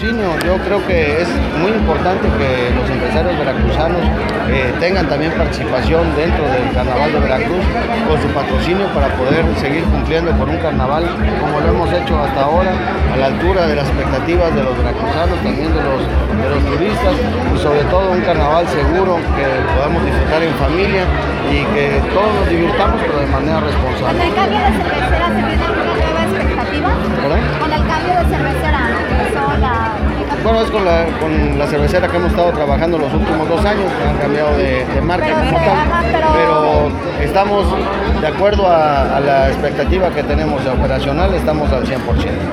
patrocinio. Yo creo que es muy importante que los empresarios veracruzanos tengan también participación dentro del Carnaval de Veracruz con su patrocinio para poder seguir cumpliendo con un carnaval como lo hemos hecho hasta ahora, a la altura de las expectativas de los veracruzanos, también de los turistas, y sobre todo un carnaval seguro que podamos disfrutar en familia y que todos nos divirtamos, pero de manera responsable. ¿Con el cambio de cervecera se viene alguna nueva expectativa? ¿Perdón? Con el cambio de cervecera, ¿no? Bueno, es con la cervecera que hemos estado trabajando los últimos 2 años, que han cambiado de marca como tal, pero estamos de acuerdo a la expectativa que tenemos operacional, estamos al 100%.